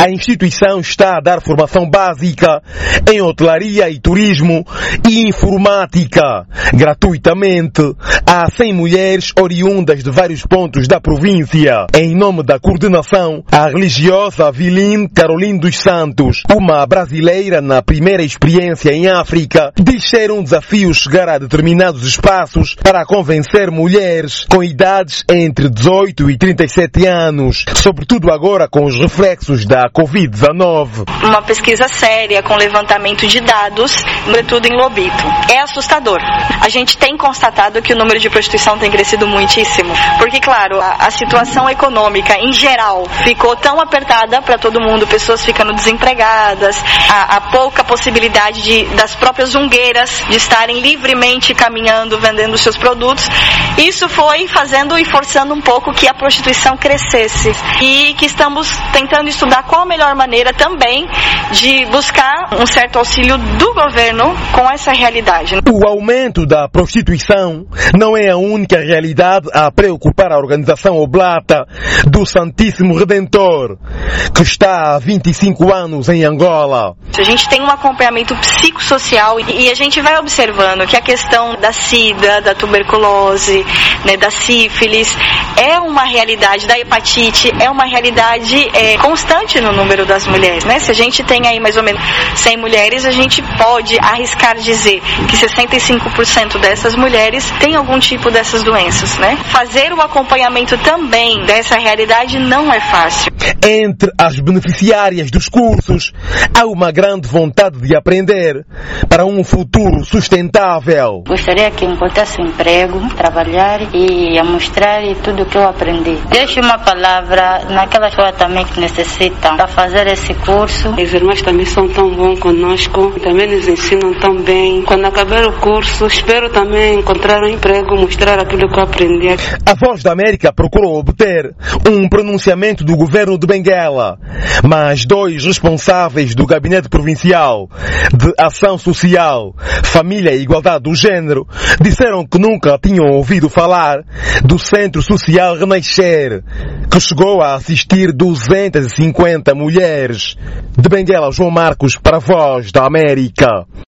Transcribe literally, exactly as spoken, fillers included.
A instituição está a dar formação básica em hotelaria e turismo e informática, gratuitamente, a cem mulheres oriundas de vários pontos da província. Em nome da coordenação, a religiosa Aviline Caroline dos Santos, uma brasileira na primeira experiência em África, diz ser um desafio chegar a determinados espaços para convencer mulheres com idades entre dezoito e trinta e sete anos, sobretudo agora com os reflexos da covid dezenove. Uma pesquisa séria com levantamento de dados, sobretudo em Lobito. É assustador. A gente tem constatado que o número de prostituição tem crescido muitíssimo. Porque, claro, a, a situação econômica em geral ficou tão apertada para todo mundo, pessoas ficando desempregadas, a, a pouca possibilidade de, das próprias ungueiras de estarem livremente caminhando, vendendo seus produtos. Isso foi fazendo e forçando um pouco que a prostituição crescesse. E que estamos tentando estudar qual a melhor maneira também de buscar um certo auxílio do governo com essa realidade. O aumento da prostituição não é a única realidade a preocupar a organização Oblata do Santíssimo Redentor, que está há vinte e cinco anos em Angola. A gente tem um acompanhamento psicossocial e a gente vai observando que a questão da sida, da tuberculose, né, da sífilis, é uma realidade, da hepatite, é uma realidade é, constante no número das mulheres, né? Se a gente tem aí mais ou menos cem mulheres, a gente pode arriscar dizer que sessenta e cinco por cento dessas mulheres têm algum tipo dessas doenças, né? Fazer o acompanhamento também dessa realidade não é fácil. Entre as beneficiárias dos cursos, há uma grande vontade de aprender para um futuro sustentável. Gostaria que encontrasse emprego, trabalhar e a mostrar tudo o que eu aprendi. Deixe uma palavra naquelas pessoas também que necessitam para fazer esse curso. As irmãs também são tão bons conosco, também nos ensinam tão bem. Quando acabar o curso, espero também encontrar um emprego, mostrar aquilo que eu aprendi. A Voz da América procurou obter um pronunciamento do governo de Benguela, mas dois responsáveis do Gabinete Provincial de Ação Social, Família e Igualdade do Gênero disseram que nunca tinham ouvido falar do Centro Social Renascer, que chegou a assistir duzentas e cinquenta mulheres. De Benguela, João Marcos, para a Voz da América.